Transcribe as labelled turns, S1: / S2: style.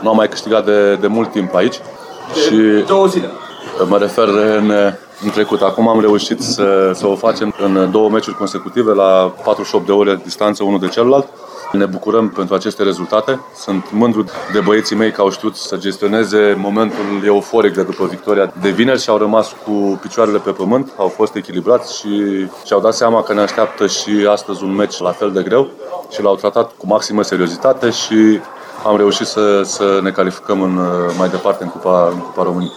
S1: Nu am mai câștigat de mult timp aici. Și
S2: 2 zile.
S1: Mă refer în trecut. Acum am reușit să o facem în 2 meciuri consecutive la 48 de ore distanță unul de celălalt. Ne bucurăm pentru aceste rezultate. Sunt mândru de băieții mei că au știut să gestioneze momentul euforic de după victoria de vineri și au rămas cu picioarele pe pământ, au fost echilibrați și au dat seama că ne așteaptă și astăzi un meci la fel de greu și l-au tratat cu maximă seriozitate și am reușit să ne calificăm mai departe în Cupa României.